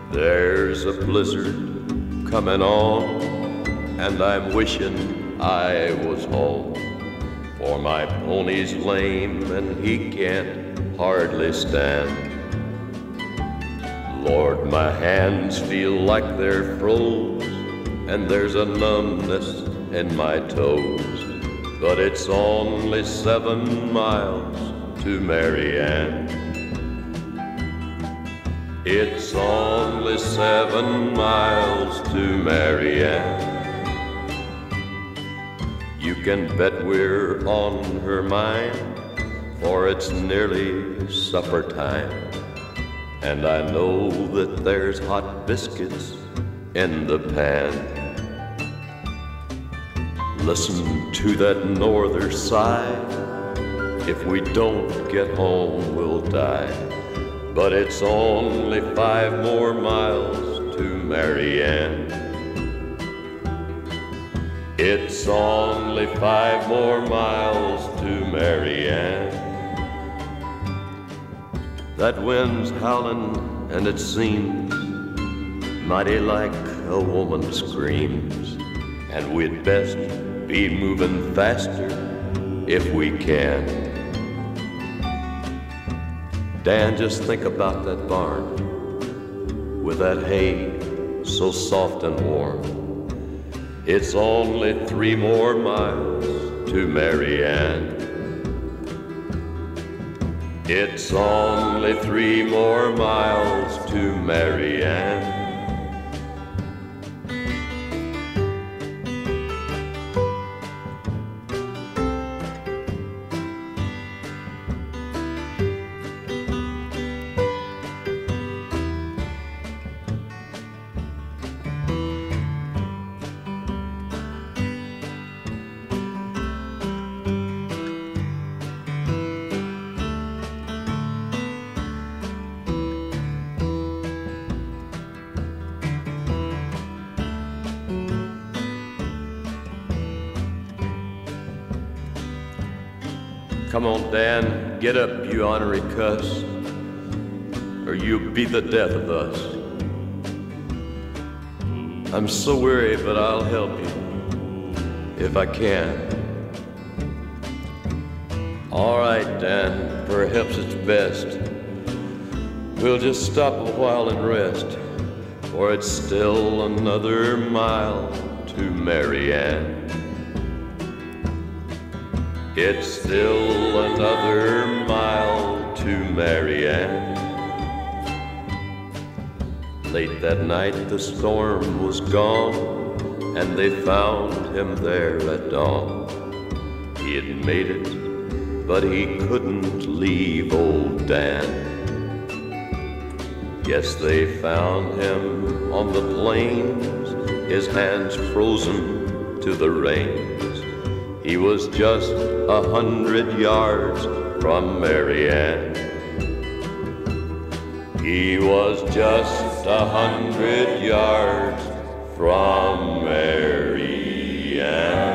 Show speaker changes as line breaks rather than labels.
There's a blizzard coming on, and I'm wishing I was home. For my pony's lame and he can't hardly stand. Lord, my hands feel like they're froze, and there's a numbness in my toes. But it's only 7 miles to Marianne. It's only 7 miles to Marianne. You can bet we're on her mind, for it's nearly supper time. And I know that there's hot biscuits in the pan. Listen to that norther sigh. If we don't get home, we'll die. But it's only 5 more miles to Marianne. It's only 5 more miles to Marianne. That wind's howling and it seems mighty like a woman screams, and we'd best be moving faster if we can. Dan, just think about that barn with that hay so soft and warm. It's only 3 more miles to Marianne. It's only 3 more miles to Marianne. Come on, Dan, get up, you ornery cuss, or you'll be the death of us. I'm so weary, but I'll help you if I can. All right, Dan, perhaps it's best we'll just stop a while and rest, for it's still another mile to Marianne. It's still another mile to Marianne. Late that night the storm was gone, and they found him there at dawn. He had made it, but he couldn't leave old Dan. Yes, they found him on the plains, his hands frozen to the reins. He was just 100 yards from Marianne. He was just 100 yards from Marianne.